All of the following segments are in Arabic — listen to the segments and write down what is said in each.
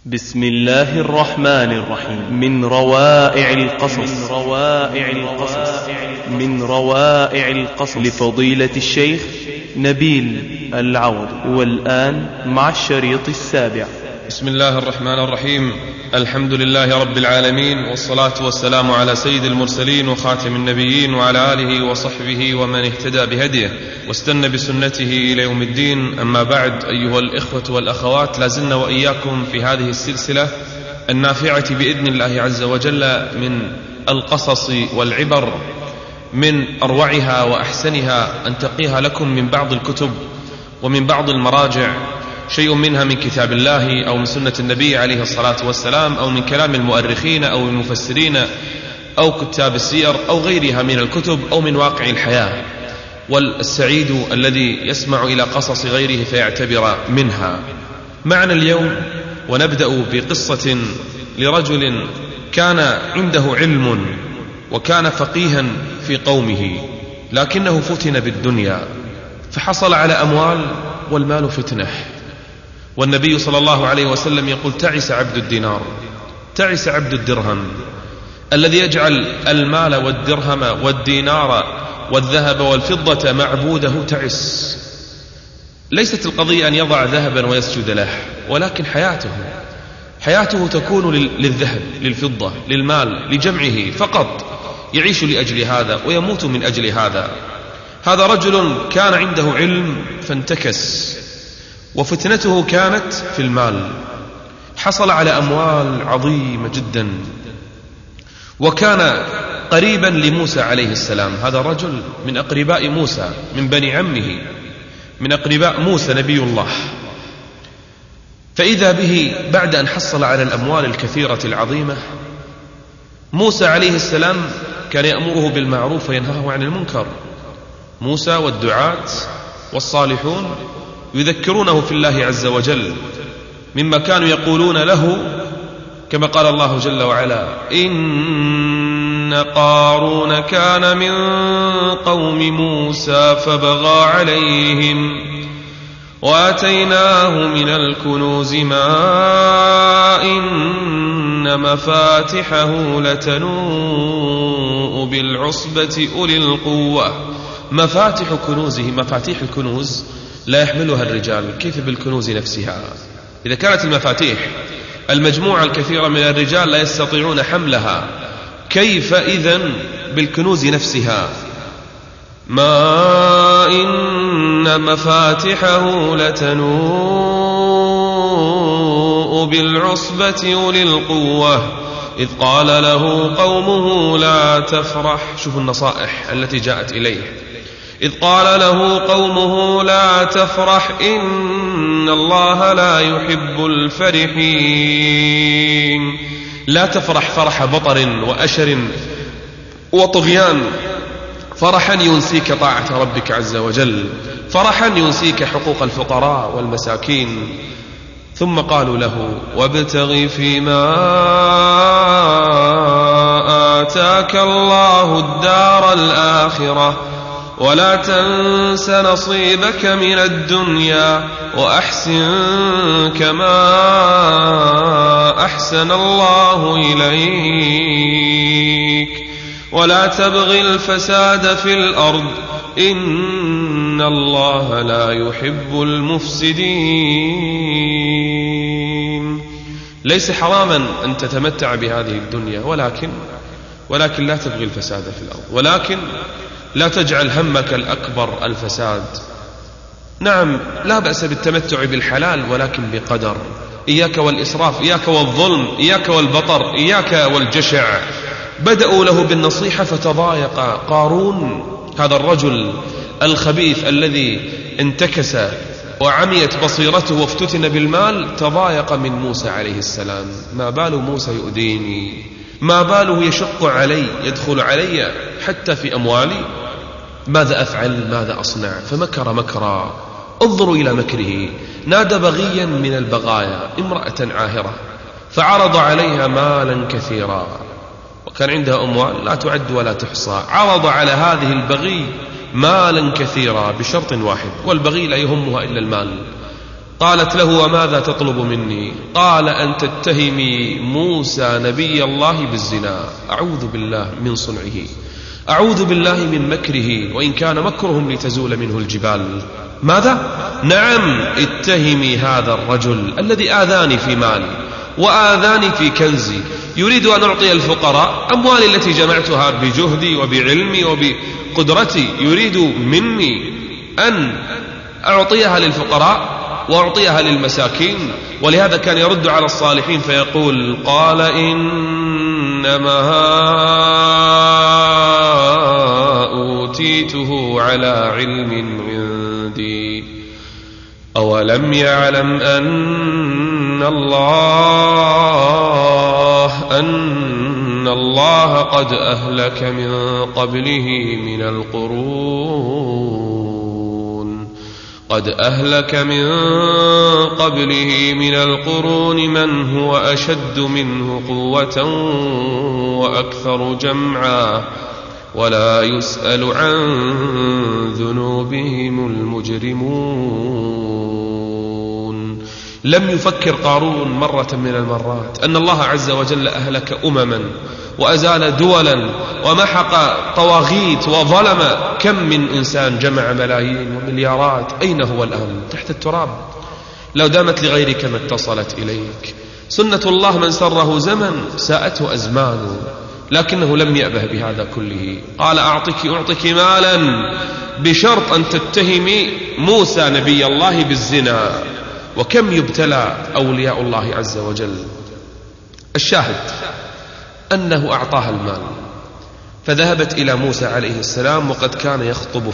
بسم الله الرحمن الرحيم. من روائع القصص لفضيلة الشيخ نبيل العوض. والآن مع الشريط السابع. بسم الله الرحمن الرحيم. الحمد لله رب العالمين، والصلاة والسلام على سيد المرسلين وخاتم النبيين وعلى آله وصحبه ومن اهتدى بهديه واستنى بسنته إلى يوم الدين. أما بعد، أيها الإخوة والأخوات، لازلنا وإياكم في هذه السلسلة النافعة بإذن الله عز وجل من القصص والعبر، من أروعها وأحسنها أنتقيها لكم من بعض الكتب ومن بعض المراجع، شيء منها من كتاب الله أو من سنة النبي عليه الصلاة والسلام، أو من كلام المؤرخين أو المفسرين أو كتاب السير أو غيرها من الكتب، أو من واقع الحياة. والسعيد الذي يسمع إلى قصص غيره فيعتبر منها. معنا اليوم ونبدأ بقصة لرجل كان عنده علم وكان فقيها في قومه، لكنه فتن بالدنيا فحصل على أموال، والمال فتنه. والنبي صلى الله عليه وسلم يقول: تعس عبد الدينار، تعس عبد الدرهم. الذي يجعل المال والدرهم والدينار والذهب والفضة معبوده تعس. ليست القضية أن يضع ذهبا ويسجد له، ولكن حياته تكون للذهب، للفضة، للمال، لجمعه فقط. يعيش لأجل هذا ويموت من أجل هذا. هذا رجل كان عنده علم فانتكس، وفتنته كانت في المال. حصل على أموال عظيمة جدا، وكان قريبا لموسى عليه السلام. هذا رجل من أقرباء موسى، من بني عمه، من أقرباء موسى نبي الله. فإذا به بعد أن حصل على الأموال الكثيرة العظيمة، موسى عليه السلام كان يأمره بالمعروف وينهاه عن المنكر. موسى والدعاة والصالحون يذكرونه في الله عز وجل، مما كانوا يقولون له كما قال الله جل وعلا: إن قارون كان من قوم موسى فبغى عليهم وآتيناه من الكنوز ما إن مفاتحه لتنوء بالعصبة أولي القوة. مفاتح كنوزه، مفاتيح الكنوز لا يحملها الرجال، كيف بالكنوز نفسها؟ إذا كانت المفاتيح المجموعة الكثيرة من الرجال لا يستطيعون حملها، كيف إذن بالكنوز نفسها؟ ما إن مفاتحه لتنوء بالعصبة أولي القوة إذ قال له قومه لا تفرح. شوفوا النصائح التي جاءت إليه. إذ قال له قومه لا تفرح إن الله لا يحب الفرحين. لا تفرح فرح بطر وأشر وطغيان، فرحا ينسيك طاعة ربك عز وجل، فرحا ينسيك حقوق الفقراء والمساكين. ثم قالوا له: وابتغ فيما آتاك الله الدار الآخرة ولا تنس نصيبك من الدنيا وأحسن كما أحسن الله إليك ولا تبغ الفساد في الأرض إن الله لا يحب المفسدين. ليس حراما أن تتمتع بهذه الدنيا، ولكن لا تبغي الفساد في الأرض، ولكن لا تجعل همك الأكبر الفساد. نعم، لا بأس بالتمتع بالحلال، ولكن بقدر. إياك والإسراف، إياك والظلم، إياك والبطر، إياك والجشع. بدأوا له بالنصيحة فتضايق. قارون هذا الرجل الخبيث الذي انتكس وعميت بصيرته وافتتن بالمال تضايق من موسى عليه السلام. ما بال موسى يؤذيني؟ ما باله يشق علي، يدخل علي حتى في أموالي؟ ماذا أفعل؟ ماذا أصنع؟ فمكر مكرا. انظروا إلى مكره. نادى بغيا من البغايا، امرأة عاهرة، فعرض عليها مالا كثيرا، وكان عندها أموال لا تعد ولا تحصى. عرض على هذه البغي مالا كثيرا بشرط واحد، والبغي لا يهمها إلا المال. قالت له: وماذا تطلب مني؟ قال: أن تتهمي موسى نبي الله بالزنا. أعوذ بالله من صنعه، أعوذ بالله من مكره، وإن كان مكرهم لتزول منه الجبال. ماذا؟ نعم، اتهمي هذا الرجل الذي آذاني في مالي وآذاني في كنزي، يريد أن أعطي الفقراء أموالي التي جمعتها بجهدي وبعلمي وبقدرتي، يريد مني أن أعطيها للفقراء وأعطيها للمساكين. ولهذا كان يرد على الصالحين فيقول: قال إنما أوتيته على علم عندي، أولم يعلم أن الله قد أهلك من قبله من القرون من هو أشد منه قوة وأكثر جمعا ولا يسأل عن ذنوبهم المجرمون. لم يفكر قارون مرة من المرات أن الله عز وجل أهلك أمما وأزال دولا ومحق طواغيت وظلم. كم من إنسان جمع ملايين ومليارات، أين هو الآن؟ تحت التراب. لو دامت لغيرك ما اتصلت إليك. سنة الله من سره زمن ساءته أزمان، لكنه لم يأبه بهذا كله. قال: أعطك مالا بشرط أن تتهمي موسى نبي الله بالزنا. وكم يبتلى أولياء الله عز وجل. الشاهد أنه أعطاها المال، فذهبت إلى موسى عليه السلام وقد كان يخطب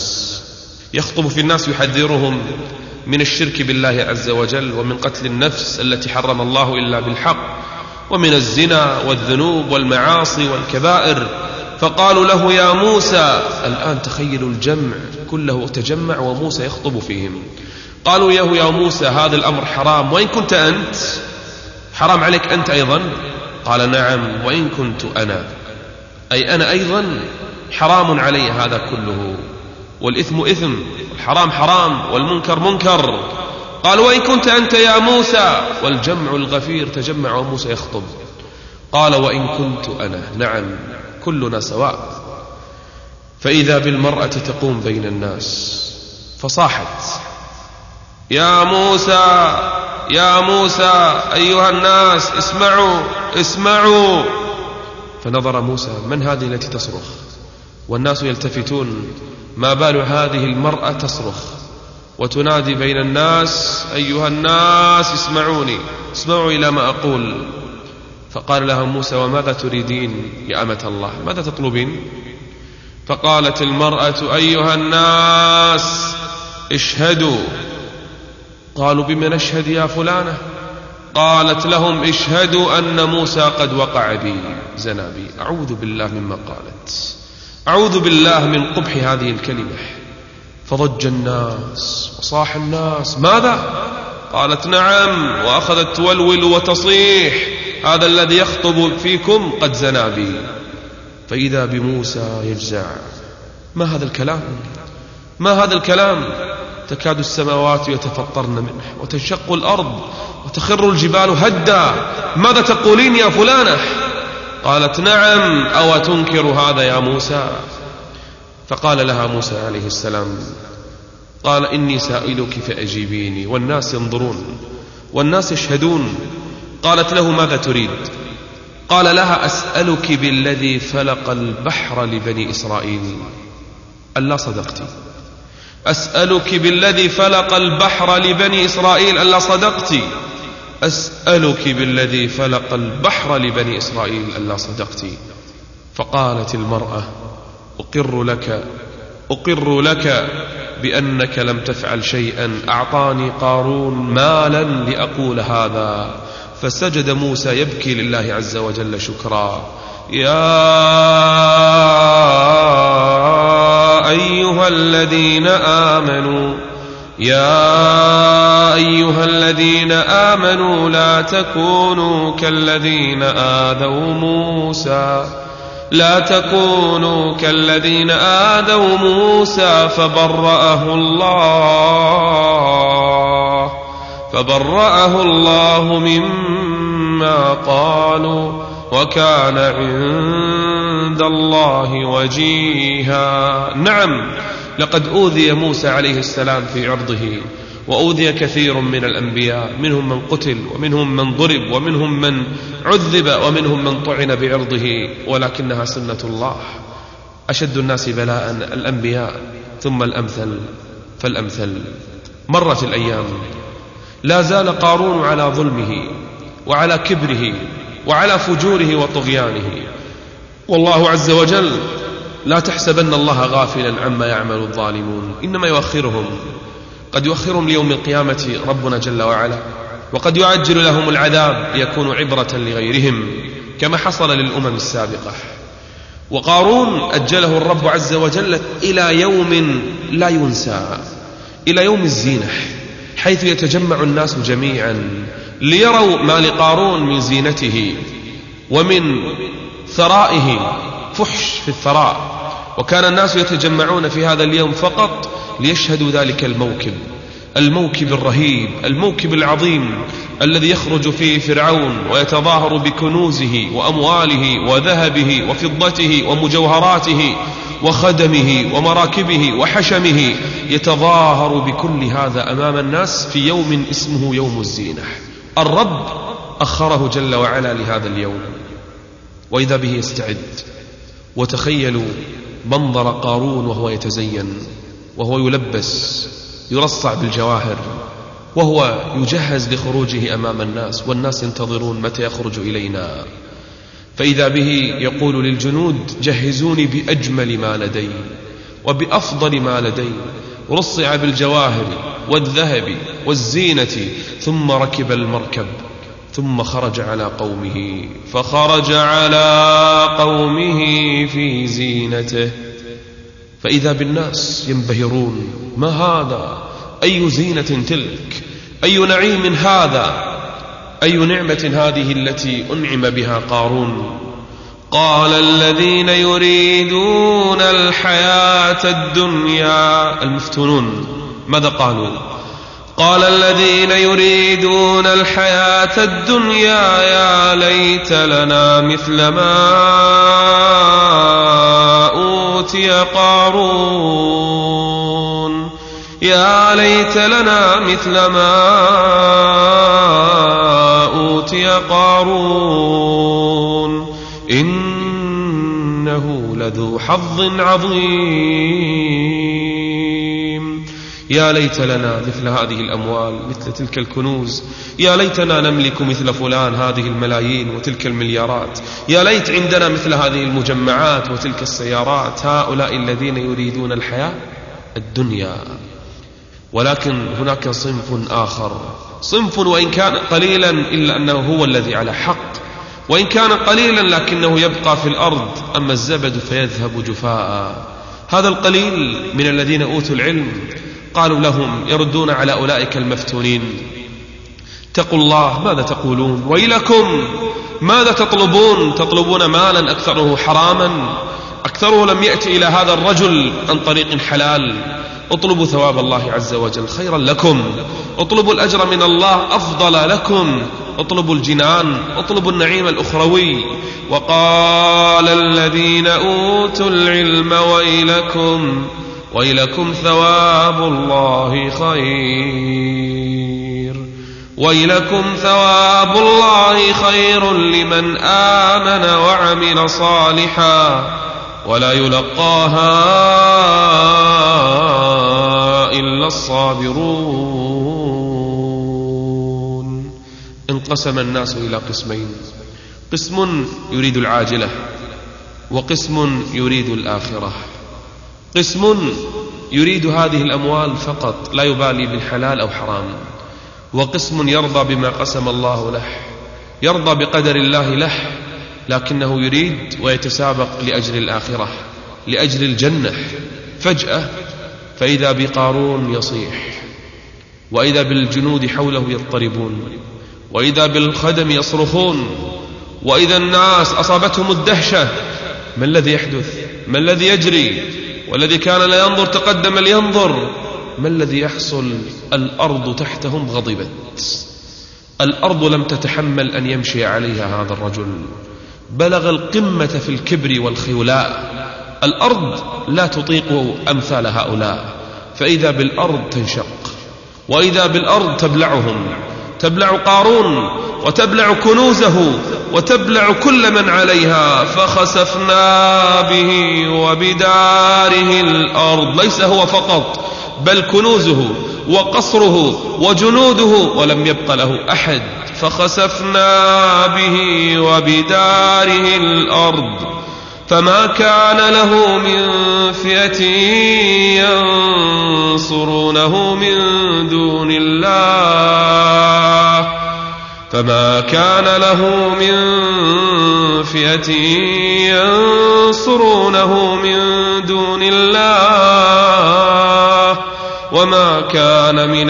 في الناس يحذرهم من الشرك بالله عز وجل، ومن قتل النفس التي حرم الله إلا بالحق، ومن الزنا والذنوب والمعاصي والكبائر. فقالوا له: يا موسى، الآن تخيلوا الجمع كله تجمع وموسى يخطب فيهم. قالوا: يا موسى، هذا الأمر حرام، وإن كنت أنت حرام عليك أنت أيضا. قال: نعم، وإن كنت أنا، أي أنا أيضا حرام علي هذا كله، والإثم إثم، والحرام حرام، والمنكر منكر. قال: وإن كنت أنت يا موسى، والجمع الغفير تجمع وموسى يخطب. قال: وإن كنت أنا، نعم، كلنا سواء. فإذا بالمرأة تقوم بين الناس فصاحت: يا موسى، يا موسى، أيها الناس، اسمعوا. فنظر موسى: من هذه التي تصرخ؟ والناس يلتفتون، ما بال هذه المرأة تصرخ وتنادي بين الناس: أيها الناس، اسمعوا إلى ما أقول. فقال لها موسى: وماذا تريدين يا أمة الله؟ ماذا تطلبين؟ فقالت المرأة: أيها الناس، اشهدوا. قالوا: بما نشهد يا فلانة؟ قالت لهم: اشهدوا أن موسى قد وقع بي، زنا بي. أعوذ بالله مما قالت، أعوذ بالله من قبح هذه الكلمة. فضج الناس وصاح الناس: ماذا؟ قالت: نعم. وأخذت تولول وتصيح: هذا الذي يخطب فيكم قد زنا بي. فإذا بموسى يجزع: ما هذا الكلام؟ تكاد السماوات يتفطرن منه وتنشق الأرض وتخر الجبال هدا. ماذا تقولين يا فلانة؟ قالت: نعم. أو تنكر هذا يا موسى؟ فقال لها موسى عليه السلام: قال: إني سائلك فأجيبيني، والناس ينظرون والناس يشهدون. قالت له: ماذا تريد؟ قال لها: أسألك بالذي فلق البحر لبني إسرائيل ألا صدقتي. أسألك بالذي فلق البحر لبني إسرائيل ألا صدقتي. أسألك بالذي فلق البحر لبني إسرائيل ألا صدقتي. فقالت المرأة: أقر لك بأنك لم تفعل شيئا. أعطاني قارون مالا لأقول هذا. فسجد موسى يبكي لله عز وجل شكرا: يا أيها الذين آمنوا لا تكونوا كالذين آذوا موسى فبرأه الله فبرأه الله مما قالوا وكان عند الله وجيها. نعم، لقد أوذي موسى عليه السلام في عرضه، وأوذي كثير من الأنبياء، منهم من قتل ومنهم من ضرب ومنهم من عذب ومنهم من طعن بعرضه، ولكنها سنة الله. أشد الناس بلاء الأنبياء ثم الأمثل فالأمثل. مرت الأيام، لا زال قارون على ظلمه وعلى كبره وعلى فجوره وطغيانه، والله عز وجل لا تحسبن الله غافلا عما يعمل الظالمون، إنما يؤخرهم، قد يؤخرهم ليوم القيامة ربنا جل وعلا، وقد يعجل لهم العذاب ليكونوا عبرة لغيرهم كما حصل للأمم السابقة. وقارون أجله الرب عز وجل إلى يوم لا ينسى، إلى يوم الزينة، حيث يتجمع الناس جميعا ليروا ما لقارون من زينته ومن ثرائه، فحش في الثراء. وكان الناس يتجمعون في هذا اليوم فقط ليشهدوا ذلك الموكب الرهيب، الموكب العظيم الذي يخرج فيه فرعون ويتظاهر بكنوزه وأمواله وذهبه وفضته ومجوهراته وخدمه ومراكبه وحشمه، يتظاهر بكل هذا أمام الناس في يوم اسمه يوم الزينة. الرب أخره جل وعلا لهذا اليوم، وإذا به يستعد. وتخيلوا منظر قارون وهو يتزين، وهو يلبس يرصع بالجواهر، وهو يجهز لخروجه أمام الناس، والناس ينتظرون متى يخرج إلينا. فإذا به يقول للجنود: جهزوني بأجمل ما لدي وبأفضل ما لدي. رصع بالجواهر والذهب والزينة، ثم ركب المركب، ثم خرج على قومه، فخرج على قومه في زينته، فإذا بالناس ينبهرون: ما هذا؟ أي زينة تلك؟ أي نعيم هذا؟ أي نعمة هذه التي أنعم بها قارون؟ قال الذين يريدون الحياة الدنيا، المفتونون ماذا قالوا؟ قال الذين يريدون الحياة الدنيا يا ليت لنا مثل ما أوتي قارون، يا ليت لنا مثل ما أوتي قارون إنه لذو حظ عظيم. يا ليت لنا مثل هذه الأموال، مثل تلك الكنوز، يا ليتنا نملك مثل فلان هذه الملايين وتلك المليارات، يا ليت عندنا مثل هذه المجمعات وتلك السيارات. هؤلاء الذين يريدون الحياة الدنيا. ولكن هناك صنف آخر، صنف وإن كان قليلا إلا أنه هو الذي على حق، وإن كان قليلا لكنه يبقى في الأرض، أما الزبد فيذهب جفاء. هذا القليل من الذين أوتوا العلم قالوا لهم، يردون على أولئك المفتونين: اتقوا الله، ماذا تقولون؟ ويلكم، ماذا تطلبون؟ تطلبون مالا أكثره حراما، أكثره لم يأتي إلى هذا الرجل عن طريق حلال. اطلبوا ثواب الله عز وجل، خيرا لكم. اطلبوا الأجر من الله، أفضل لكم. اطلبوا الجنان، اطلبوا النعيم الأخروي. وقال الذين أوتوا العلم ويلكم ثواب الله خير، ويلكم ثواب الله خير لمن آمن وعمل صالحا ولا يلقاها إلا الصابرون. انقسم الناس إلى قسمين: قسم يريد العاجلة، وقسم يريد الآخرة. قسم يريد هذه الأموال فقط، لا يبالي بالحلال أو حرام. وقسم يرضى بما قسم الله له، يرضى بقدر الله له، لكنه يريد ويتسابق لأجل الآخرة، لأجل الجنة. فجأة فإذا بقارون يصيح، وإذا بالجنود حوله يضطربون، وإذا بالخدم يصرخون، وإذا الناس أصابتهم الدهشة: ما الذي يحدث؟ ما الذي يجري؟ والذي كان لا ينظر تقدم لينظر، ما الذي يحصل؟ الأرض تحتهم غضبت، الأرض لم تتحمل أن يمشي عليها هذا الرجل، بلغ القمة في الكبر والخيلاء، الأرض لا تطيق أمثال هؤلاء، فإذا بالأرض تنشق، وإذا بالأرض تبلعهم، تبلع قارون وتبلع كنوزه وتبلع كل من عليها. فخسفنا به وبداره الأرض، ليس هو فقط بل كنوزه وقصره وجنوده، ولم يبق له أحد. فخسفنا به وبداره الأرض فما كان له من فئة ينصرونه من دون الله، فما كان له من فئة ينصرونه من دون الله وما كان من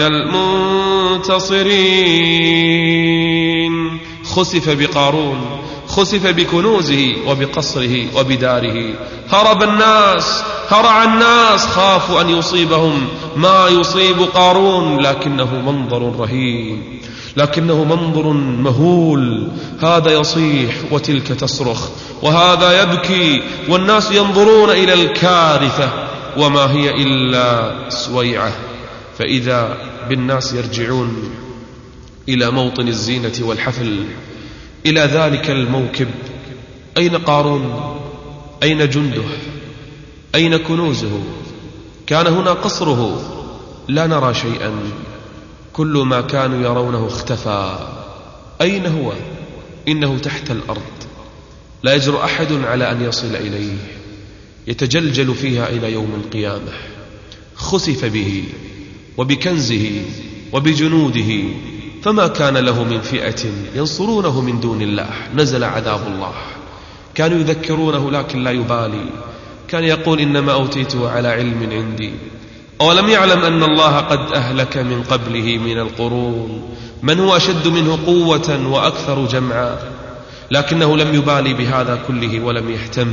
المنتصرين. خسف بقارون، خسف بكنوزه وبقصره وبداره، هرب الناس، هرع الناس، خافوا أن يصيبهم ما يصيب قارون، لكنه منظر رهيب، لكنه منظر مهول، هذا يصيح وتلك تصرخ وهذا يبكي، والناس ينظرون إلى الكارثة وما هي إلا سويعة. فإذا بالناس يرجعون إلى موطن الزينة والحفل، إلى ذلك الموكب. أين قارون؟ أين جنده؟ أين كنوزه؟ كان هنا قصره، لا نرى شيئا، كل ما كانوا يرونه اختفى. أين هو؟ إنه تحت الأرض، لا يجرؤ أحد على أن يصل إليه، يتجلجل فيها إلى يوم القيامة. خسف به وبكنزه وبجنوده، فما كان له من فئة ينصرونه من دون الله. نزل عذاب الله، كانوا يذكرونه لكن لا يبالي، كان يقول إنما أوتيته على علم عندي، أولم يعلم أن الله قد أهلك من قبله من القرون من هو أشد منه قوة وأكثر جمعا، لكنه لم يبالي بهذا كله ولم يهتم.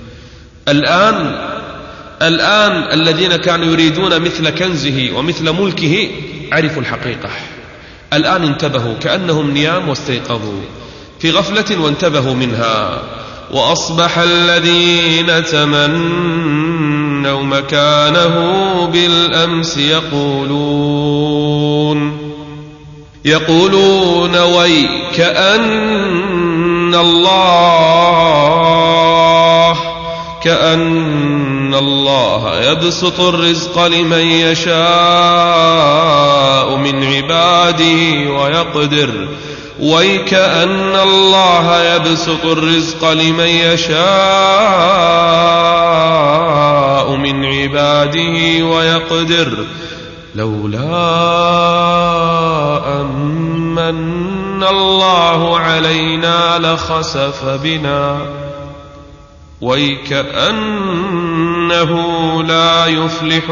الآن الذين كانوا يريدون مثل كنزه ومثل ملكه عرفوا الحقيقة، الآن انتبهوا، كأنهم نيام واستيقظوا في غفلة وانتبهوا منها. وأصبح الذين تمنوا مكانه بالأمس يقولون ويك أن الله يبسط الرزق لمن يشاء من عباده ويقدر، ويك أن الله يبسط الرزق لمن يشاء من عباده ويقدر، لولا أمن الله علينا لخسف بنا ويكأنه لا يفلح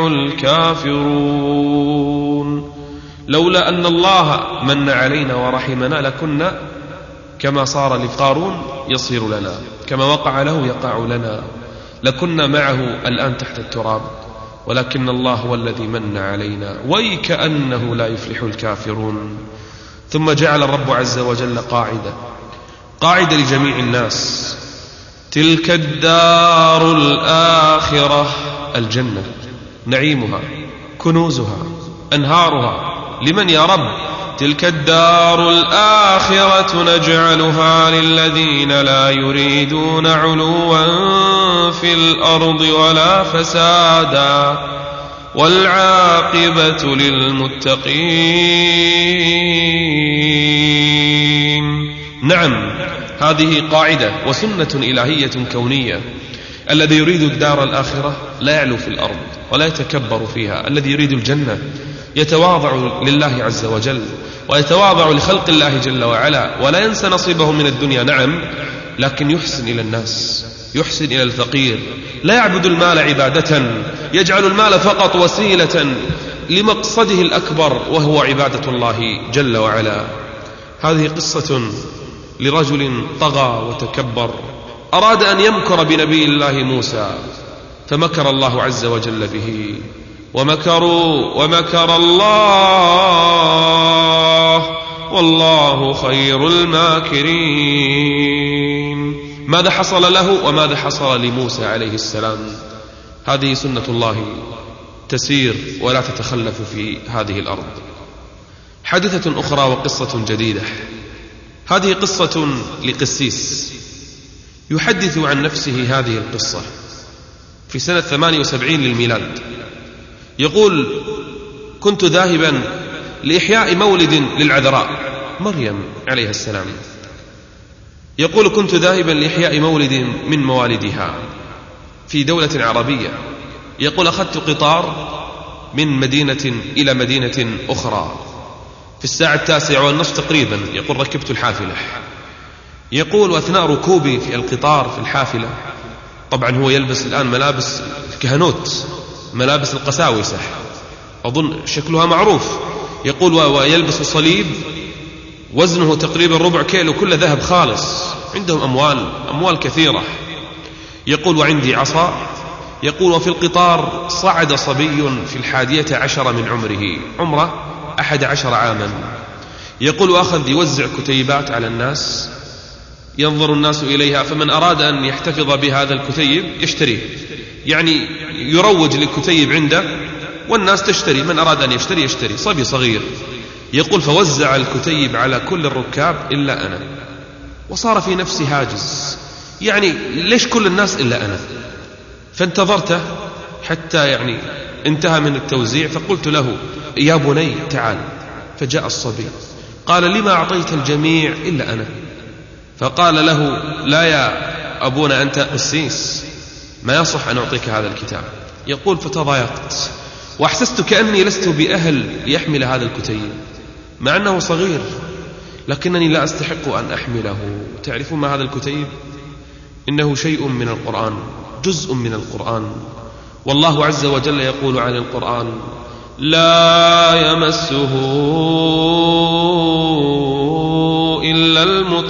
الكافرون. لولا أن الله من علينا ورحمنا لكنا كما صار لقارون يصير لنا، كما وقع له يقع لنا، لكنا معه الآن تحت التراب، ولكن الله هو الذي من علينا، ويكأنه لا يفلح الكافرون. ثم جعل الرب عز وجل قاعدة لجميع الناس: تلك الدار الآخرة، الجنة، نعيمها، كنوزها، أنهارها، لمن يا رب؟ تلك الدار الآخرة نجعلها للذين لا يريدون علوا في الأرض ولا فسادا والعاقبة للمتقين. نعم، هذه قاعدة وسنة إلهية كونية. الذي يريد الدار الآخرة لا يعلو في الأرض ولا يتكبر فيها، الذي يريد الجنة يتواضع لله عز وجل ويتواضع لخلق الله جل وعلا، ولا ينسى نصيبه من الدنيا، نعم، لكن يحسن إلى الناس، يحسن إلى الفقير، لا يعبد المال عبادة، يجعل المال فقط وسيلة لمقصده الأكبر وهو عبادة الله جل وعلا. هذه قصة لرجل طغى وتكبر، أراد أن يمكر بنبي الله موسى، فمكر الله عز وجل به ومكروا ومكر الله والله خير الماكرين. ماذا حصل له وماذا حصل لموسى عليه السلام؟ هذه سنة الله تسير ولا تتخلف في هذه الأرض. حادثة أخرى وقصة جديدة. هذه قصة لقسيس يحدث عن نفسه هذه القصة في سنة 78 للميلاد. يقول: كنت ذاهبا لإحياء مولد للعذراء مريم عليها السلام. يقول: كنت ذاهبا لإحياء مولد من موالدها في دولة عربية. يقول: أخذت قطار من مدينة إلى مدينة أخرى في الساعة 9:30 تقريبا. يقول: ركبت الحافلة. يقول: وأثناء ركوبي في القطار في الحافلة، طبعا هو يلبس الآن ملابس الكهنوت، ملابس القساوسة، أظن شكلها معروف. يقول: ويلبس صليب وزنه تقريبا 4 كيلو كله ذهب خالص، عندهم أموال كثيرة. يقول: وعندي عصا. يقول: وفي القطار صعد صبي في 11 من عمره 11 عاما. يقول: وأخذ يوزع كتيبات على الناس، ينظر الناس إليها، فمن أراد أن يحتفظ بهذا الكتيب يشتريه، يعني يروج للكتيب عنده والناس تشتري، من أراد أن يشتري. صبي صغير. يقول: فوزع الكتيب على كل الركاب إلا أنا، وصار في نفسي هاجس، يعني ليش كل الناس إلا أنا؟ فانتظرته حتى يعني انتهى من التوزيع، فقلت له: يا بني تعال. فجاء الصبي قال: لما أعطيت الجميع إلا أنا؟ فقال له: لا يا أبونا، أنت قسيس، ما يصح أن أعطيك هذا الكتاب. يقول: فتضايقت وأحسست كأني لست بأهل ليحمل هذا الكتيب، مع أنه صغير، لكنني لا أستحق أن أحمله. تعرفون ما هذا الكتيب؟ إنه شيء من القرآن، جزء من القرآن. والله عز وجل يقول عن القرآن: لا يمسه إلا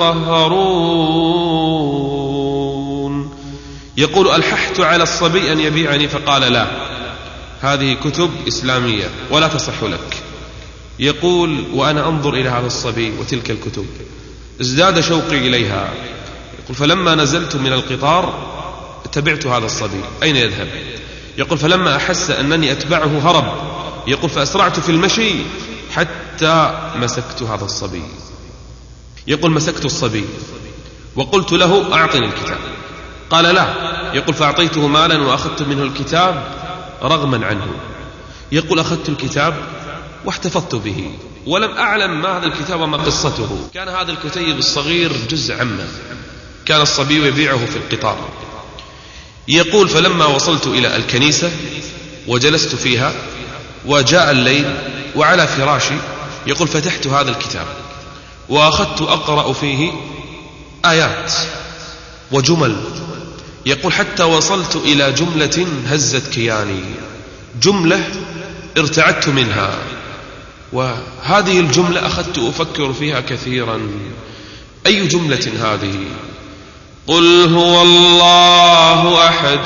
المطهرون. يقول: ألححت على الصبي أن يبيعني، فقال: لا، هذه كتب إسلامية ولا تصح لك. يقول: وأنا أنظر إلى هذا الصبي وتلك الكتب ازداد شوقي إليها. يقول: فلما نزلت من القطار تبعت هذا الصبي أين يذهب. يقول: فلما أحس أنني أتبعه هرب. يقول: فأسرعت في المشي حتى مسكت هذا الصبي. يقول: مسكت الصبي وقلت له: أعطني الكتاب. قال: لا. يقول: فأعطيته مالا وأخذت منه الكتاب رغما عنه. يقول: أخذت الكتاب واحتفظت به ولم أعلم ما هذا الكتاب وما قصته. كان هذا الكتيب الصغير جزء عمه، كان الصبي يبيعه في القطار. يقول: فلما وصلت إلى الكنيسة وجلست فيها وجاء الليل وعلى فراشي، يقول: فتحت هذا الكتاب وأخذت أقرأ فيه آيات وجمل. يقول: حتى وصلت إلى جملة هزت كياني، جملة ارتعدت منها، وهذه الجملة أخذت أفكر فيها كثيرا. أي جملة هذه؟ قل هو الله أحد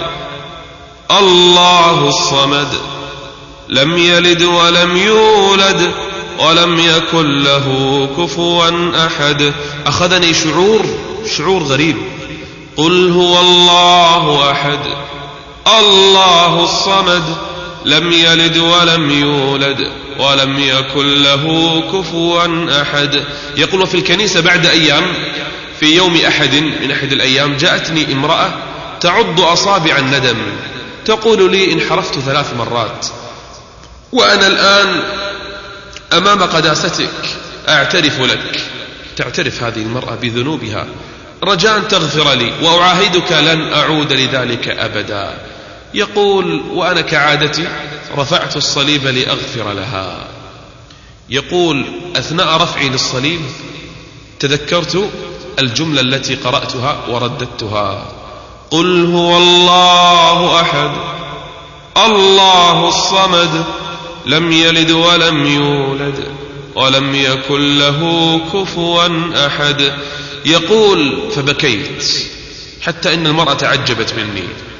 الله الصمد لم يلد ولم يولد ولم يكن له كفوا أحد. أخذني شعور غريب. قل هو الله أحد الله الصمد لم يلد ولم يولد ولم يكن له كفوا أحد. يقول: في الكنيسة بعد أيام في يوم أحد من أحد الأيام جاءتني امرأة تعض أصابع الندم، تقول لي: انحرفت 3 مرات وأنا الآن أمام قداستك أعترف لك. تعترف هذه المرأة بذنوبها، رجاء تغفر لي وأعاهدك لن أعود لذلك أبدا. يقول: وأنا كعادتي رفعت الصليب لأغفر لها. يقول: أثناء رفعي للصليب تذكرت الجملة التي قرأتها ورددتها: قل هو الله أحد الله الصمد لم يلد ولم يولد ولم يكن له كفوا أحد. يقول: فبكيت حتى إن المرأة تعجبت مني.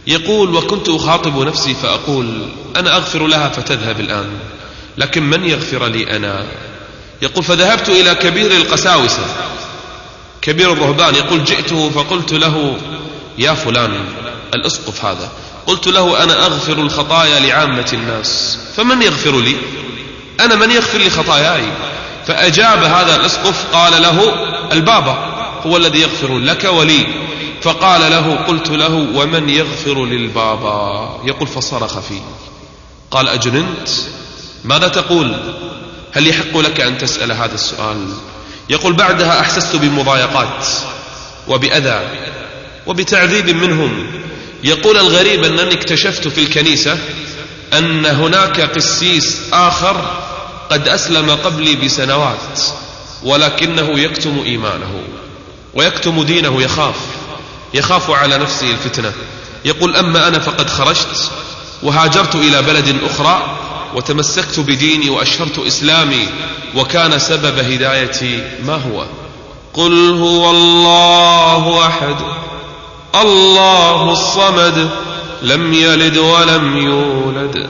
يقول: وكنت أخاطب نفسي فأقول: أنا أغفر لها فتذهب الآن، لكن من يغفر لي أنا؟ يقول: فذهبت إلى كبير القساوسة، كبير الرهبان. يقول: جئته فقلت له: يا فلان الأسقف هذا، قلت له: أنا أغفر الخطايا لعامة الناس، فمن يغفر لي؟ أنا من يغفر لي خطاياي؟ فأجاب هذا الأسقف قال له: البابا هو الذي يغفر لك ولي. فقال له: قلت له: ومن يغفر للبابا؟ يقول: فصرخ فيه قال: أجننت؟ ماذا تقول؟ هل يحق لك أن تسأل هذا السؤال؟ يقول: بعدها أحسست بمضايقات وبأذى وبتعذيب منهم. يقول: الغريب أنني اكتشفت في الكنيسة أن هناك قسيس آخر قد أسلم قبلي بسنوات، ولكنه يكتم إيمانه ويكتم دينه، يخاف على نفسه الفتنة. يقول: أما أنا فقد خرجت وهاجرت إلى بلد أخرى وتمسكت بديني وأشهرت إسلامي، وكان سبب هدايتي ما هو؟ قل هو الله أحد الله الصمد لم يلد ولم يولد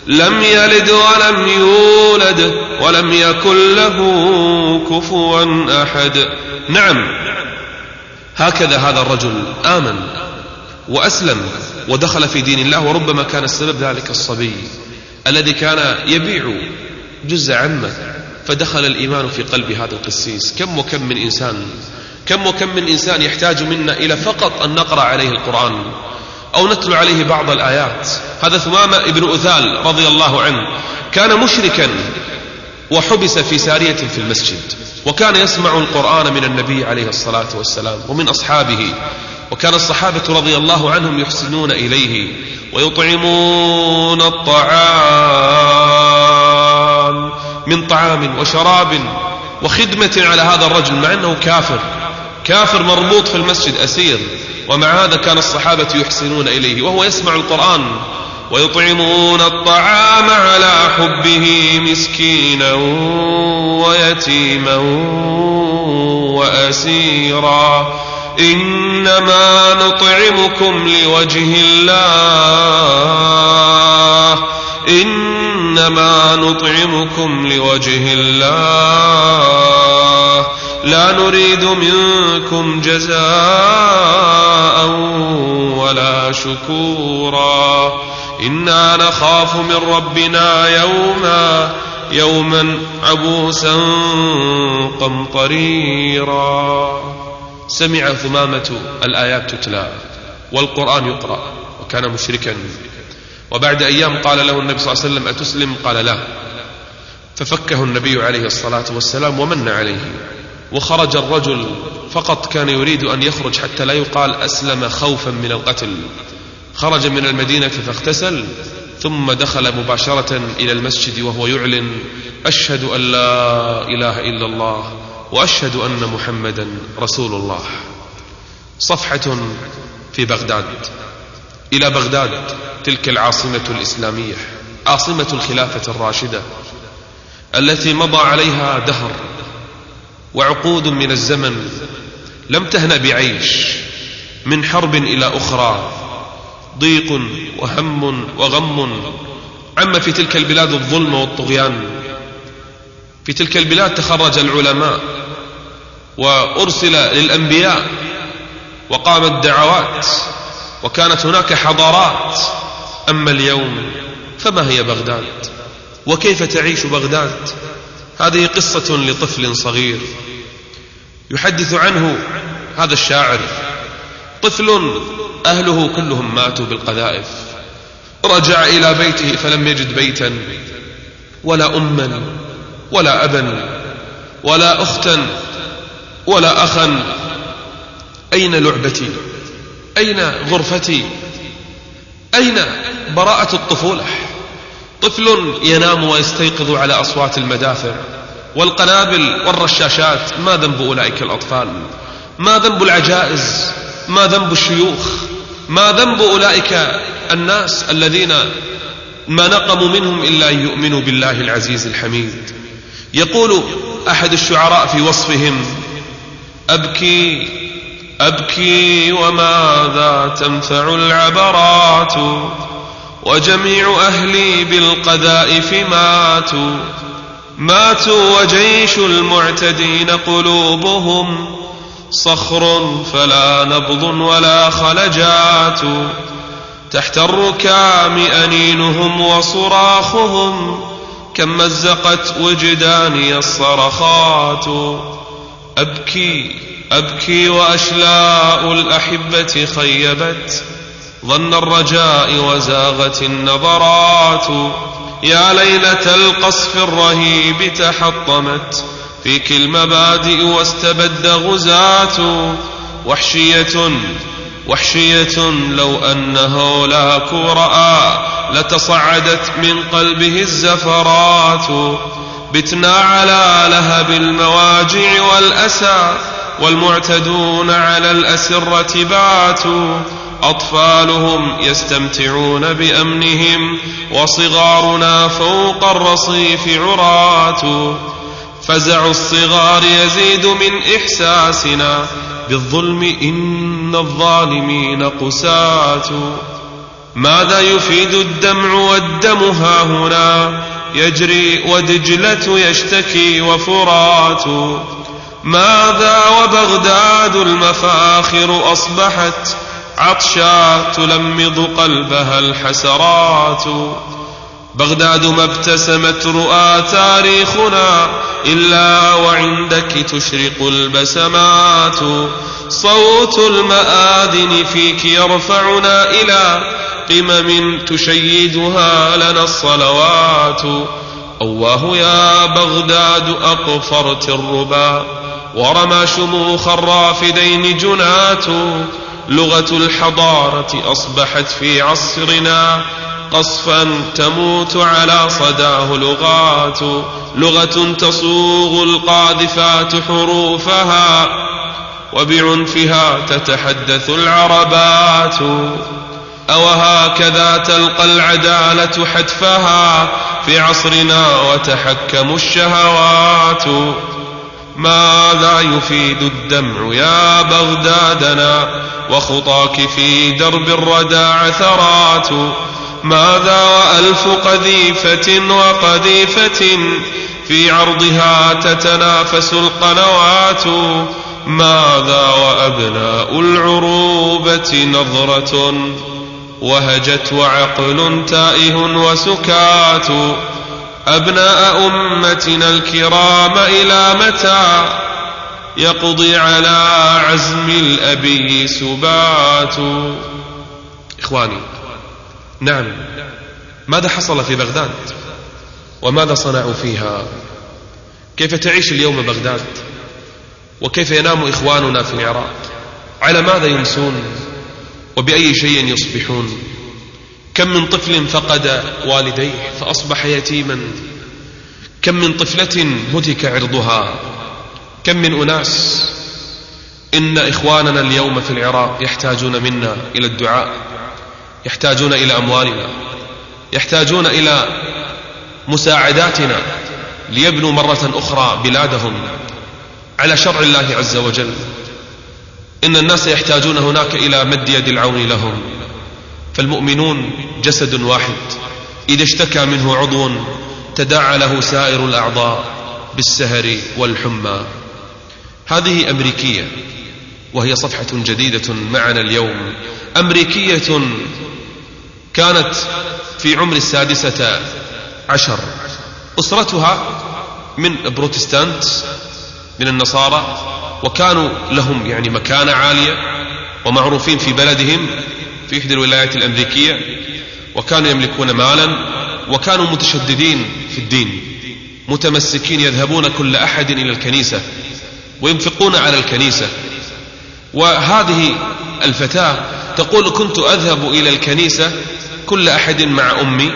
ولم يكن له كفوا أحد. نعم، هكذا هذا الرجل آمن وأسلم ودخل في دين الله، وربما كان السبب ذلك الصبي الذي كان يبيع جزء عمه، فدخل الإيمان في قلب هذا القسيس. كم وكم من إنسان يحتاج منا إلى فقط أن نقرأ عليه القرآن أو نتلو عليه بعض الآيات. هذا ثمامة ابن أثال رضي الله عنه كان مشركا وحبس في سارية في المسجد، وكان يسمع القرآن من النبي عليه الصلاة والسلام ومن أصحابه، وكان الصحابة رضي الله عنهم يحسنون إليه ويطعمون الطعام من طعام وشراب وخدمة على هذا الرجل، مع أنه كافر مربوط في المسجد أسير، ومع هذا كان الصحابة يحسنون إليه وهو يسمع القرآن. ويطعمون الطعام على حبه مسكينا ويتيما وأسيرا إنما نطعمكم لوجه الله لا نريد منكم جزاء ولا شكورا إنا نخاف من ربنا يوما عبوسا قمطريرا. سمع ثمامة الآيات تتلى والقرآن يقرأ، وكان مشركا، وبعد أيام قال له النبي صلى الله عليه وسلم: أتسلم؟ قال: لا. ففكه النبي عليه الصلاة والسلام ومن عليه، وخرج الرجل، فقط كان يريد أن يخرج حتى لا يقال أسلم خوفا من القتل. خرج من المدينة فاغتسل، ثم دخل مباشرة إلى المسجد وهو يعلن: أشهد أن لا إله إلا الله وأشهد أن محمدا رسول الله. صفحة في بغداد، إلى بغداد، تلك العاصمة الإسلامية، عاصمة الخلافة الراشدة التي مضى عليها دهر وعقود من الزمن، لم تهنأ بعيش، من حرب إلى أخرى، ضيق وهم وغم، عم في تلك البلاد الظلم والطغيان. في تلك البلاد تخرج العلماء وأرسل للأنبياء وقامت دعوات، وكانت هناك حضارات. أما اليوم فما هي بغداد؟ وكيف تعيش بغداد؟ هذه قصة لطفل صغير يحدث عنه هذا الشاعر. طفل أهله كلهم ماتوا بالقذائف، رجع إلى بيته فلم يجد بيتا ولا أما ولا أبا ولا أختا ولا أخا. أين لعبتي؟ أين غرفتي؟ أين براءة الطفولة؟ طفل ينام ويستيقظ على أصوات المدافع والقنابل والرشاشات. ما ذنب أولئك الأطفال؟ ما ذنب العجائز؟ ما ذنب الشيوخ؟ ما ذنب أولئك الناس الذين ما نقموا منهم إلا أن يؤمنوا بالله العزيز الحميد؟ يقول أحد الشعراء في وصفهم: أبكي وماذا تنفع العبرات وجميع أهلي بالقذائف ماتوا وجيش المعتدين قلوبهم صخر فلا نبض ولا خلجات تحت الركام أنينهم وصراخهم كم مزقت وجداني الصرخات أبكي وأشلاء الأحبة خيبت ظن الرجاء وزاغت النظرات يا ليلة القصف الرهيب تحطمت فيك المبادئ واستبد غزاة وحشية لو أن هولاك رأى لتصعدت من قلبه الزفرات بتنا على لهب المواجع والأسى والمعتدون على الأسرة باتوا أطفالهم يستمتعون بأمنهم وصغارنا فوق الرصيف عراة فزع الصغار يزيد من إحساسنا بالظلم إن الظالمين قساة ماذا يفيد الدمع والدم هاهنا يجري ودجلة يشتكي وفرات ماذا وبغداد المفاخر أصبحت عطشا تلمض قلبها الحسرات بغداد ما ابتسمت رؤى تاريخنا إلا وعندك تشرق البسمات صوت المآذن فيك يرفعنا إلى قمم تشيدها لنا الصلوات أواه يا بغداد أقفرت الربا ورمى شموخ الرافدين جنات لغة الحضارة أصبحت في عصرنا قصفا تموت على صداه لغات لغة تصوغ القاذفات حروفها وبعنفها تتحدث العربات أوهكذا تلقى العدالة حتفها في عصرنا وتحكم الشهوات ماذا يفيد الدمع يا بغدادنا وخطاك في درب الردى عثرات ماذا وألف قذيفة وقذيفة في عرضها تتنافس القنوات ماذا وأبناء العروبة نظرة وهجت وعقل تائه وسكات أبناء أمتنا الكرام إلى متى يقضي على عزم الأبي سبات إخواني، نعم، ماذا حصل في بغداد وماذا صنعوا فيها؟ كيف تعيش اليوم بغداد؟ وكيف ينام إخواننا في العراق؟ على ماذا يمسون؟ وبأي شيء يصبحون؟ كم من طفل فقد والديه فأصبح يتيما؟ كم من طفلة هتك عرضها؟ كم من أناس؟ إن إخواننا اليوم في العراق يحتاجون منا إلى الدعاء، يحتاجون إلى أموالنا، يحتاجون إلى مساعداتنا ليبنوا مرة أخرى بلادهم على شرع الله عز وجل. إن الناس يحتاجون هناك إلى مد يد العون لهم، فالمؤمنون جسد واحد، إذا اشتكى منه عضو تداعى له سائر الأعضاء بالسهر والحمى. هذه أمريكية، وهي صفحة جديدة معنا اليوم. أمريكية كانت في عمر 16، أسرتها من بروتستانت، من النصارى، وكانوا لهم يعني مكانة عالية ومعروفين في بلدهم في إحدى الولايات الأمريكية، وكانوا يملكون مالا، وكانوا متشددين في الدين، متمسكين، يذهبون كل أحد إلى الكنيسة وينفقون على الكنيسة. وهذه الفتاة تقول: كنت أذهب إلى الكنيسة كل أحد مع أمي،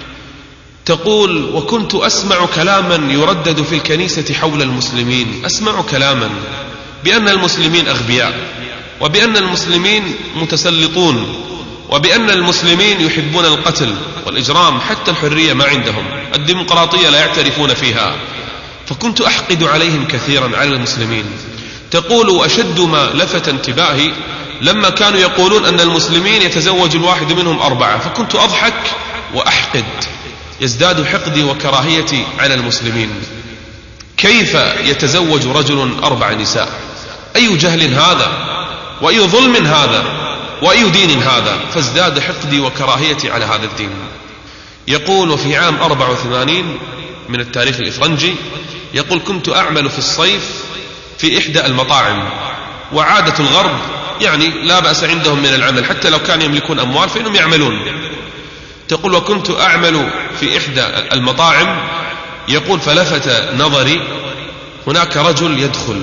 تقول: وكنت أسمع كلاما يردد في الكنيسة حول المسلمين، أسمع كلاما بأن المسلمين أغبياء، وبأن المسلمين متسلطون، وبأن المسلمين يحبون القتل والإجرام، حتى الحرية ما عندهم، الديمقراطية لا يعترفون فيها. فكنت أحقد عليهم كثيرا، على المسلمين. تقول وأشد ما لفت انتباهي لما كانوا يقولون أن المسلمين يتزوج الواحد منهم 4، فكنت أضحك وأحقد، يزداد حقدي وكراهيتي على المسلمين. كيف يتزوج رجل 4 نساء؟ أي جهل هذا، وأي ظلم هذا، وأي دين هذا؟ فازداد حقدي وكراهيتي على هذا الدين. يقول وفي عام 84 من التاريخ الإفرنجي، يقول كنت أعمل في الصيف في إحدى المطاعم، وعادة الغرب يعني لا بأس عندهم من العمل حتى لو كانوا يملكون أموال فإنهم يعملون. تقول وكنت أعمل في إحدى المطاعم، يقول فلفت نظري هناك رجل يدخل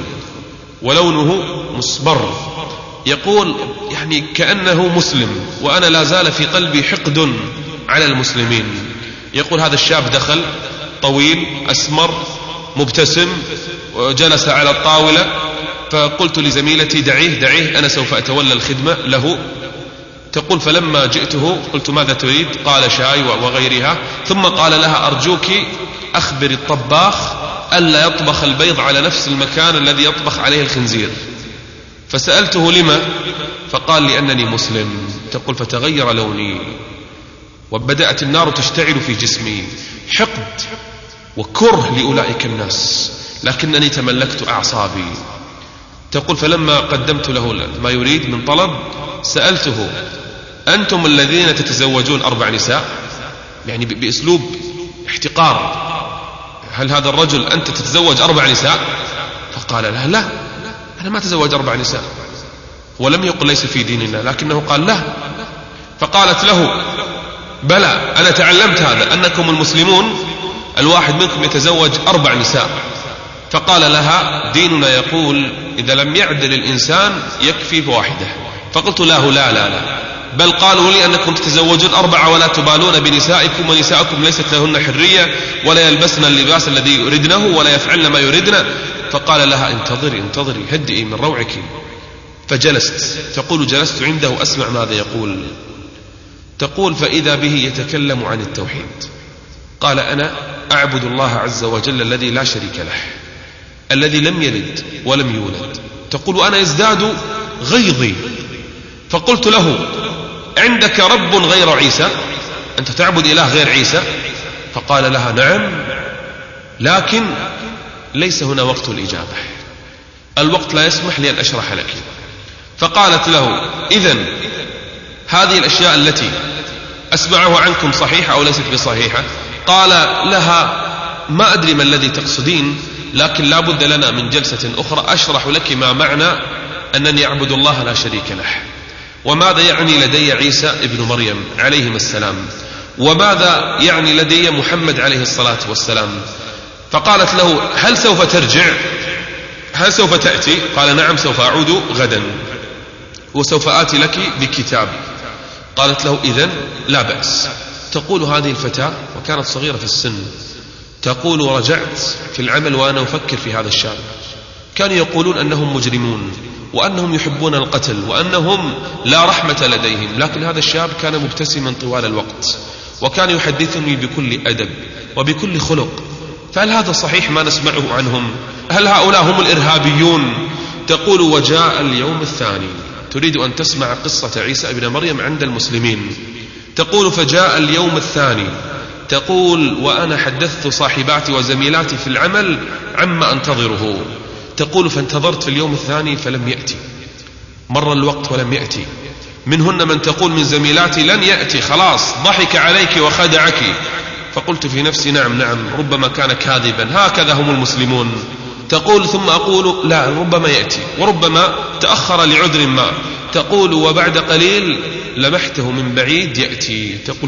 ولونه مصبر، يقول يعني كأنه مسلم، وأنا لا زال في قلبي حقد على المسلمين. يقول هذا الشاب دخل طويل أسمر مبتسم وجلس على الطاولة، فقلت لزميلتي دعيه أنا سوف أتولى الخدمة له. تقول فلما جئته قلت ماذا تريد؟ قال شاي وغيرها، ثم قال لها أرجوك أخبر الطباخ ألا يطبخ البيض على نفس المكان الذي يطبخ عليه الخنزير. فسألته لما؟ فقال لأنني مسلم. تقول فتغير لوني وبدأت النار تشتعل في جسمي، حقد وكره لأولئك الناس، لكنني تملكت أعصابي. تقول فلما قدمت له ما يريد من طلب سألته أنتم الذين تتزوجون 4 نساء؟ يعني بأسلوب احتقار، هل هذا الرجل أنت تتزوج 4 نساء؟ فقال لا أنا ما تزوج 4 نساء، ولم يقل ليس في ديننا، لكنه قال لا. فقالت له بلى أنا تعلمت هذا، أنكم المسلمون الواحد منكم يتزوج 4 نساء. فقال لها ديننا يقول إذا لم يعدل الإنسان يكفي بواحدة. فقلت له لا بل قالوا لي أنكم تتزوجون 4 ولا تبالون بنسائكم، ونسائكم ليست لهن حرية ولا يلبسن اللباس الذي يردنه ولا يفعلن ما يردن. فقال لها انتظري هدئي من روعك. فجلست. تقول جلست عنده أسمع ماذا يقول. تقول فإذا به يتكلم عن التوحيد. قال أنا أعبد الله عز وجل الذي لا شريك له، الذي لم يلد ولم يولد. تقول أنا يزداد غيظي، فقلت له عندك رب غير عيسى؟ أنت تعبد إله غير عيسى؟ فقال لها نعم، لكن ليس هنا وقت الإجابة، الوقت لا يسمح لي أن أشرح لك. فقالت له إذن هذه الأشياء التي أسمعه عنكم صحيحة أو ليست بصحيحة؟ قال لها ما أدري ما الذي تقصدين، لكن لا بد لنا من جلسة أخرى أشرح لك ما معنى أنني أعبد الله لا شريك له، وماذا يعني لدي عيسى ابن مريم عليهما السلام، وماذا يعني لدي محمد عليه الصلاة والسلام. فقالت له هل سوف ترجع؟ هل سوف تأتي؟ قال نعم سوف أعود غدا وسوف آتي لك بكتاب. قالت له إذن لا بأس. تقول هذه الفتاة وكانت صغيرة في السن، تقول رجعت في العمل وأنا أفكر في هذا الشاب. كانوا يقولون أنهم مجرمون وأنهم يحبون القتل وأنهم لا رحمة لديهم، لكن هذا الشاب كان مبتسما طوال الوقت وكان يحدثني بكل أدب وبكل خلق. فهل هذا صحيح ما نسمعه عنهم؟ هل هؤلاء هم الإرهابيون؟ تقول وجاء اليوم الثاني، تريد أن تسمع قصة عيسى ابن مريم عند المسلمين. تقول فجاء اليوم الثاني، تقول وأنا حدثت صاحباتي وزميلاتي في العمل عما أنتظره. تقول فانتظرت في اليوم الثاني فلم يأتي، مر الوقت ولم يأتي. منهن من تقول من زميلاتي لن يأتي، خلاص ضحك عليك وخدعك. فقلت في نفسي نعم ربما كان كاذبا، هكذا هم المسلمون. تقول ثم أقول لا ربما يأتي وربما تأخر لعذر ما. تقول وبعد قليل لمحته من بعيد يأتي. تقول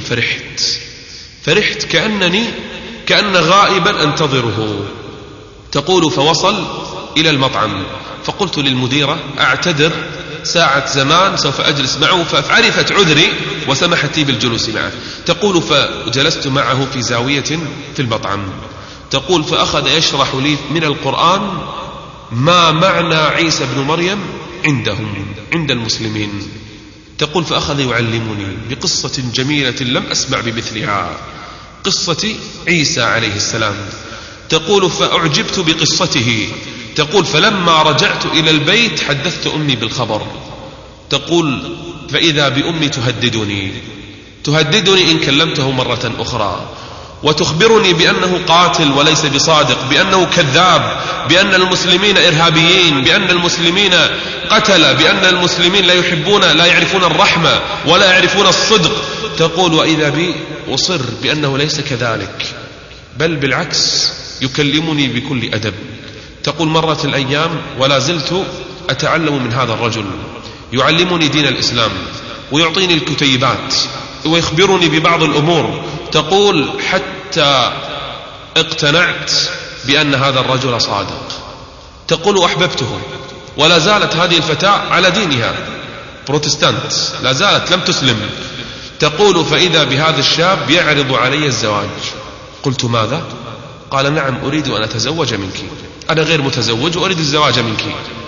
فرحت كأن غائبا أنتظره. تقول فوصل إلى المطعم، فقلت للمديرة أعتذر ساعة زمان سوف أجلس معه، فعرفت عذري وسمحت لي بالجلوس معه. تقول فجلست معه في زاوية في المطعم. تقول فأخذ يشرح لي من القرآن ما معنى عيسى بن مريم عند المسلمين. تقول فأخذ يعلمني بقصة جميلة لم أسمع بمثلها، قصة عيسى عليه السلام. تقول فأعجبت بقصته. تقول فلما رجعت إلى البيت حدثت أمي بالخبر. تقول فإذا بأمي تهددني إن كلمته مرة أخرى، وتخبرني بأنه قاتل وليس بصادق، بأنه كذاب، بأن المسلمين إرهابيين، بأن المسلمين قتل، بأن المسلمين لا يعرفون الرحمة ولا يعرفون الصدق. تقول وإذا بي أصر بأنه ليس كذلك، بل بالعكس يكلمني بكل أدب. تقول مرت الأيام ولا زلت أتعلم من هذا الرجل، يعلمني دين الإسلام ويعطيني الكتيبات ويخبرني ببعض الأمور. تقول حتى اقتنعت بأن هذا الرجل صادق. تقول أحببته، ولا زالت هذه الفتاة على دينها بروتستانت، لا زالت لم تسلم. تقول فإذا بهذا الشاب يعرض علي الزواج. قلت ماذا؟ قال نعم أريد أن أتزوج منك، أنا غير متزوج وأريد الزواج منك.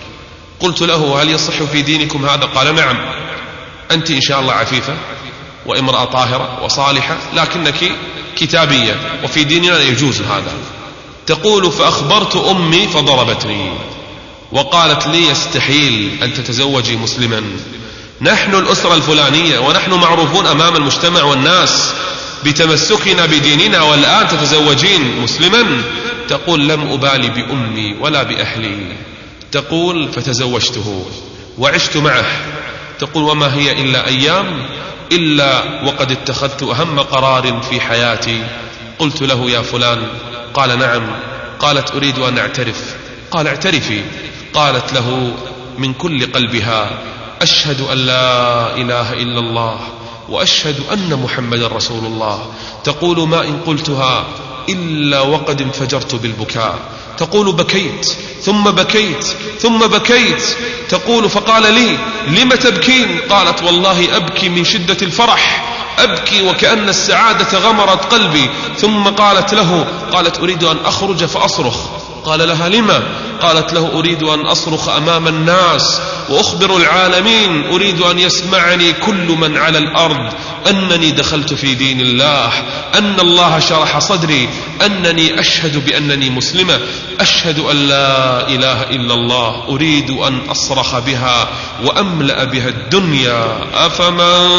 قلت له هل يصح في دينكم هذا؟ قال نعم، أنت إن شاء الله عفيفة وامرأة طاهرة وصالحة، لكنك كتابية وفي ديننا يجوز هذا. تقول فأخبرت أمي فضربتني وقالت لي يستحيل أن تتزوجي مسلما، نحن الأسرة الفلانية ونحن معروفون أمام المجتمع والناس بتمسكنا بديننا، والآن تتزوجين مسلما. تقول لم أبالي بأمي ولا بأهلي. تقول فتزوجته وعشت معه. تقول وما هي إلا أيام إلا وقد اتخذت أهم قرار في حياتي. قلت له يا فلان؟ قال نعم. قالت أريد أن أعترف. قال اعترفي. قالت له من كل قلبها أشهد أن لا إله إلا الله وأشهد أن محمد رسول الله. تقول ما إن قلتها إلا وقد انفجرت بالبكاء. تقول بكيت ثم بكيت ثم بكيت. تقول فقال لي لم تبكين؟ قالت والله أبكي من شدة الفرح، أبكي وكأن السعادة غمرت قلبي. ثم قالت له، قالت أريد أن أخرج فأصرخ. قال لها لما؟ قالت له أريد أن أصرخ أمام الناس وأخبر العالمين، أريد أن يسمعني كل من على الأرض أنني دخلت في دين الله، أن الله شرح صدري، أنني أشهد بأنني مسلمة، أشهد أن لا إله إلا الله، أريد أن أصرخ بها وأملأ بها الدنيا. أفمن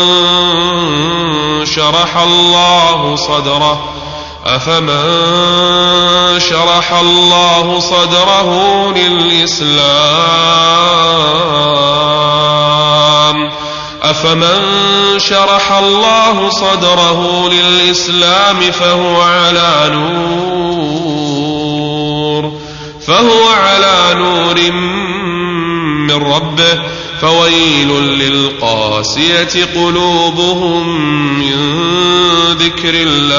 شرح الله صدره للإسلام فهو على نور من ربه. فويل للقاسية قلوبهم من ذكر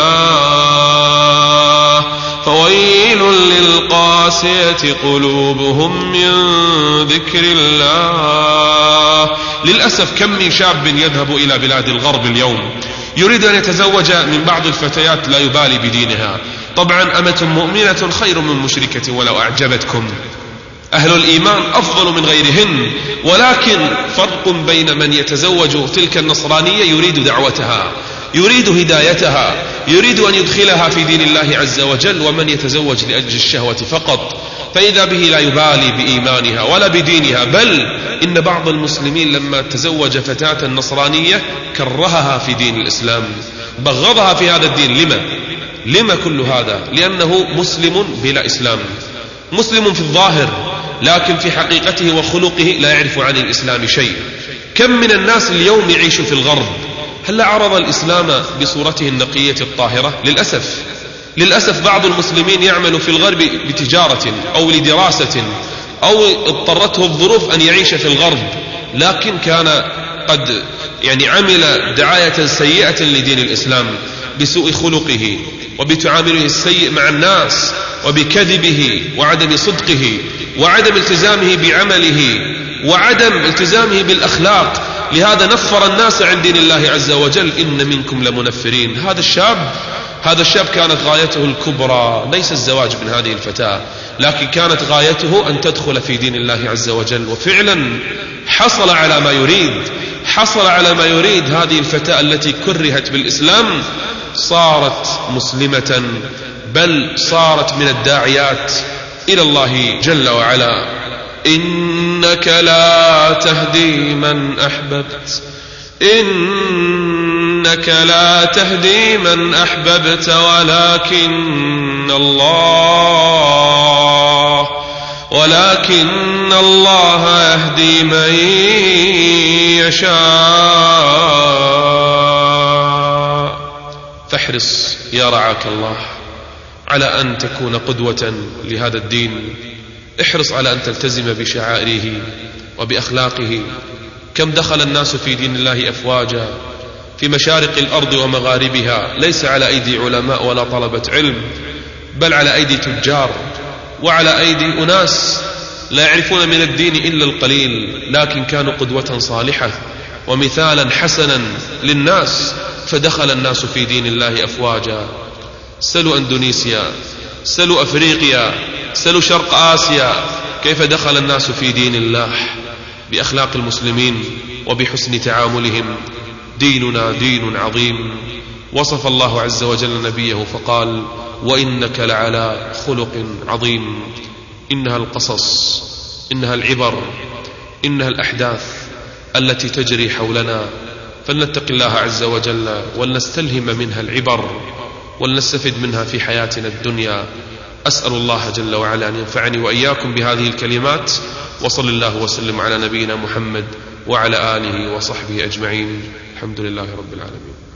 الله، فويل للقاسية قلوبهم من ذكر الله. للأسف كم من شاب يذهب إلى بلاد الغرب اليوم يريد أن يتزوج من بعض الفتيات لا يبالي بدينها. طبعا أمة مؤمنة خير من مشركة ولو أعجبتكم، أهل الإيمان أفضل من غيرهن، ولكن فرق بين من يتزوج تلك النصرانية يريد دعوتها، يريد هدايتها، يريد أن يدخلها في دين الله عز وجل، ومن يتزوج لأجل الشهوة فقط فإذا به لا يبالي بإيمانها ولا بدينها. بل إن بعض المسلمين لما تزوج فتاة نصرانية كرهها في دين الإسلام، بغضها في هذا الدين. لما كل هذا؟ لأنه مسلم بلا إسلام، مسلم في الظاهر لكن في حقيقته وخلقه لا يعرف عن الإسلام شيء. كم من الناس اليوم يعيش في الغرب، هل عرض الإسلام بصورته النقية الطاهرة؟ للأسف بعض المسلمين يعمل في الغرب بتجارة أو لدراسة أو اضطرته الظروف أن يعيش في الغرب، لكن كان قد عمل دعاية سيئة لدين الإسلام بسوء خلقه وبتعامله السيء مع الناس وبكذبه وعدم صدقه وعدم التزامه بعمله وعدم التزامه بالأخلاق. لهذا نفر الناس عن دين الله عز وجل. إن منكم لمنفرين. هذا الشاب كانت غايته الكبرى ليس الزواج من هذه الفتاة، لكن كانت غايته أن تدخل في دين الله عز وجل، وفعلا حصل على ما يريد. هذه الفتاة التي كرهت بالإسلام صارت مسلمة، بل صارت من الداعيات إلى الله جل وعلا. إنك لا تهدي من أحببت، إنك لا تهدي من أحببت ولكن الله يهدي من يشاء. فاحرص يا رعاك الله على أن تكون قدوة لهذا الدين، احرص على أن تلتزم بشعائره وبأخلاقه. كم دخل الناس في دين الله أفواجا في مشارق الأرض ومغاربها، ليس على أيدي علماء ولا طلبة علم، بل على أيدي تجار وعلى أيدي أناس لا يعرفون من الدين إلا القليل، لكن كانوا قدوة صالحة ومثالا حسنا للناس، فدخل الناس في دين الله أفواجا. سلوا أندونيسيا، سلوا أفريقيا، سلوا شرق آسيا، كيف دخل الناس في دين الله بأخلاق المسلمين وبحسن تعاملهم. ديننا دين عظيم، وصف الله عز وجل نبيه فقال: وإنك لعلى خلق عظيم. إنها القصص، إنها العبر، إنها الأحداث التي تجري حولنا، فلنتق الله عز وجل ولنستلهم منها العبر ولنستفد منها في حياتنا الدنيا. أسأل الله جل وعلا أن ينفعني وإياكم بهذه الكلمات، وصل الله وسلم على نبينا محمد وعلى آله وصحبه أجمعين. الحمد لله رب العالمين.